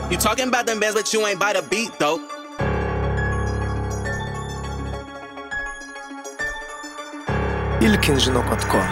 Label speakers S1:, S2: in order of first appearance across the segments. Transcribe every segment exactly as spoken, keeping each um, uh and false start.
S1: You talking about them bands, but you ain't by the beat, though.
S2: ilkinci nokta com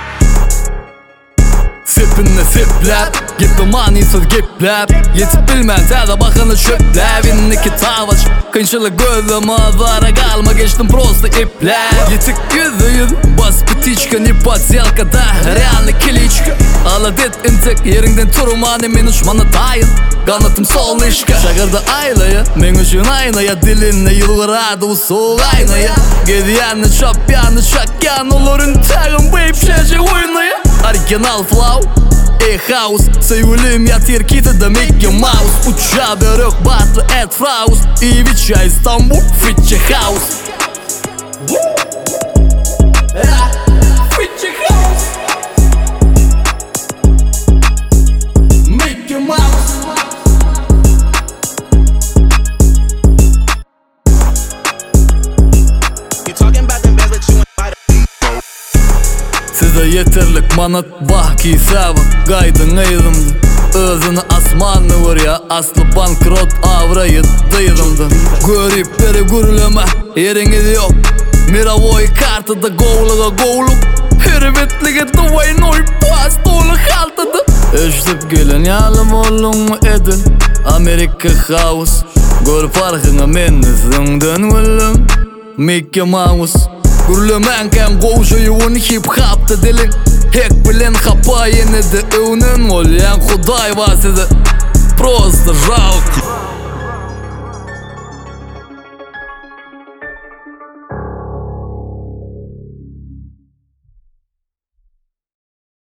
S3: Sepinle seplep Gibi manisiz geplep Yetip bilmez hada bakını çöplep İnniki tavaş Kınçılık gözüm ağzara kalma Geçtim prosta iplep Yetik yüzü yüz Bas bitiçka ne pasyalkada Realni kiliçka Aladet intek yerinden turmani men uçmanı tayın Kanatım sol işka Şakırda aylaya Men üçün aynaya Dilinle yılgıradı u soğuk aynaya Gediyanlı çapyanlı çakyan Olurun tağın bayıp şecek oynaya Original flow E-house Söyleyeyim ya terkiti de Mickey Mouse Uçağı berök batlı et fraus İvica İstanbul Fitçe House Fitçe House Mickey Mouse
S1: You talking about them bands, but you ain't by the beat, though.
S3: Size yeterlik manat bahki sava Gaydın eydimdi Özünü asmanlı vur ya Aslı bankrot avrayı dıyırımdı Görüp beri gürleme Yeriniz yok Miravoy kartıda govluğa govluk Hürmetlige duvay noy Pas dolu haltıda Öştüp gelin yalım olun mu edin Amerika house Gör farkına mennizden gülüm Mickey Mouse Gürlemen kem govşayı un hip hop'ta dilin Hek bilen hapa yine de övnün ol yan Худай вас size Просто жалко